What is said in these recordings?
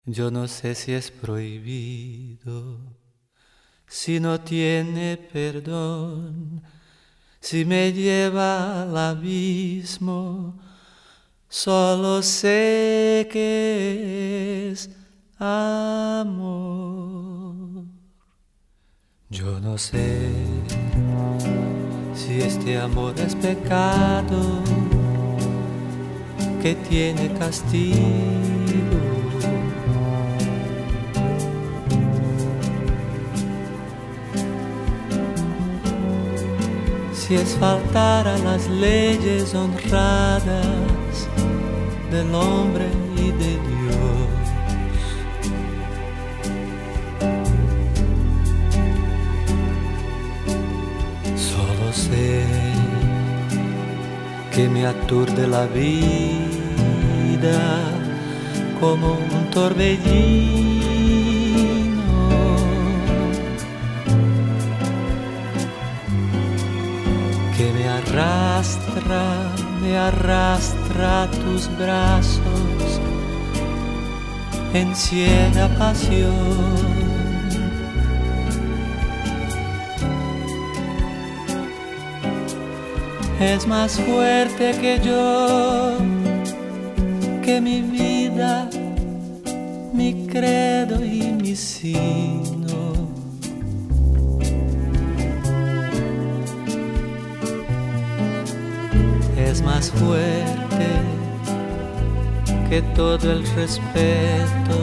Yo no sé si es prohibido, si no tiene perdón, si me lleva al abismo, solo sé que es amor. Yo no sé si este amor es pecado, que tiene castigo. Si es faltar a las leyes honradas del hombre y de Dios. Solo sé que me aturde la vida como un torbellino. Que me arrastra a tus brazos en ciega pasión. Es más fuerte que yo, que mi vida, mi credo y mi sino. Es más fuerte que todo el respeto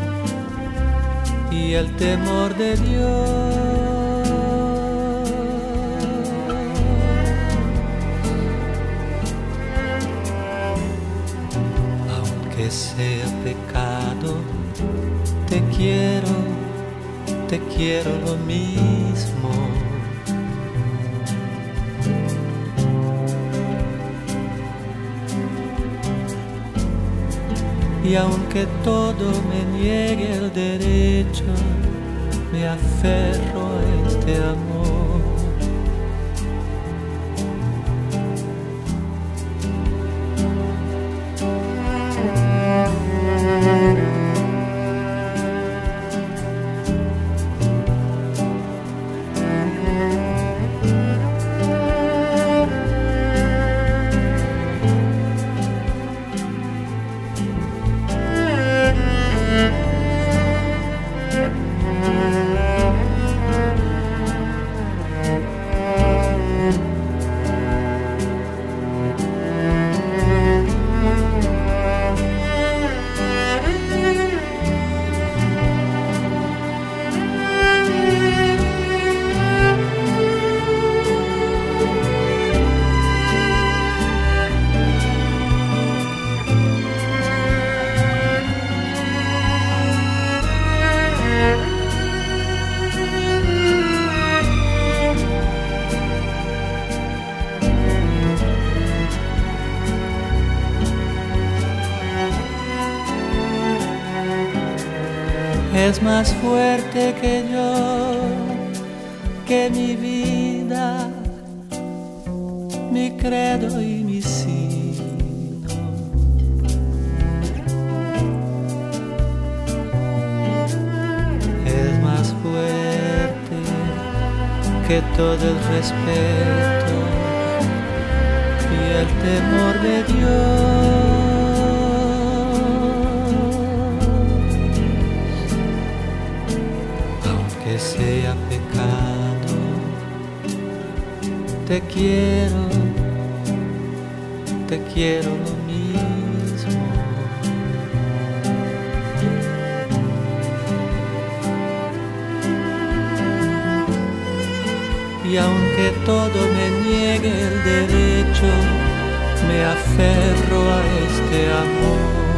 y el temor de Dios. Aunque sea pecado, te quiero lo mismo. Y aunque todo me niegue el derecho, me aferro a este amor. Es más fuerte que yo, que mi vida, mi credo y mi sino. Es más fuerte que todo el respeto y el temor de Dios. Que sea pecado, te quiero lo mismo. Y aunque todo me niegue el derecho, me aferro a este amor.